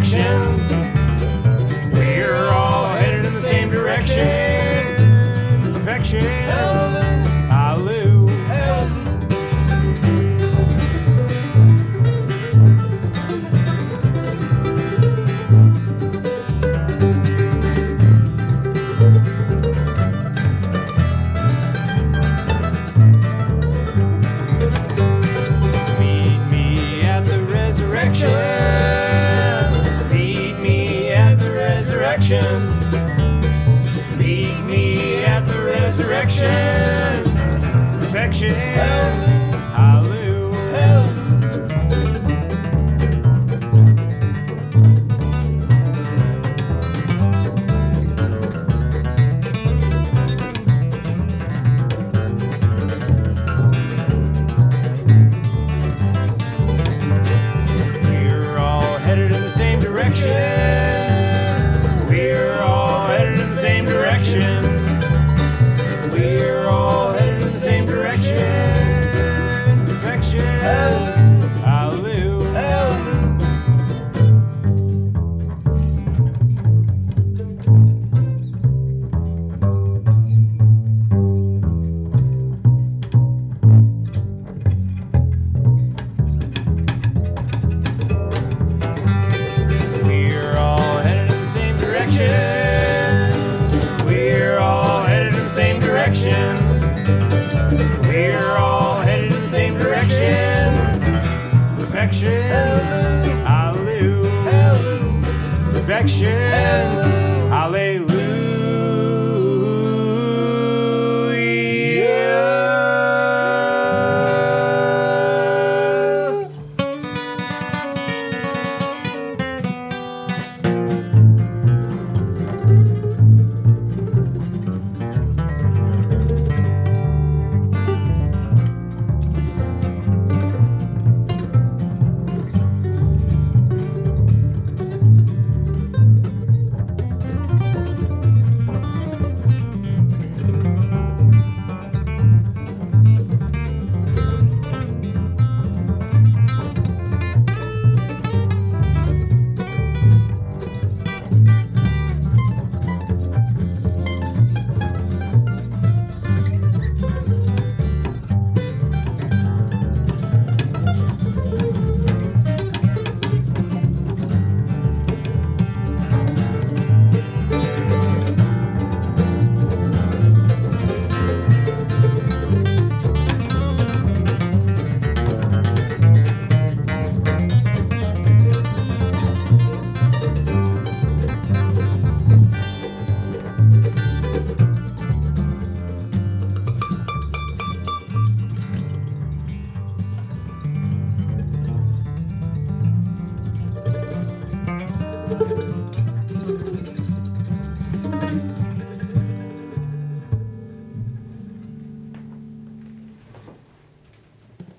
resurrection. We're all headed in the same direction. Perfection. Hallelujah. Meet me at the resurrection. Meet me at the resurrection. Meet me at the resurrection. Perfection. Hallelujah. We're all headed in the same direction. We're all headed in the same direction. We're all headed in the same direction. Perfection. Hallelujah. We're all headed in the same direction. We're all headed in the same direction. We're all headed in the same direction. Perfection. Hallelujah. Perfection. Hallelujah.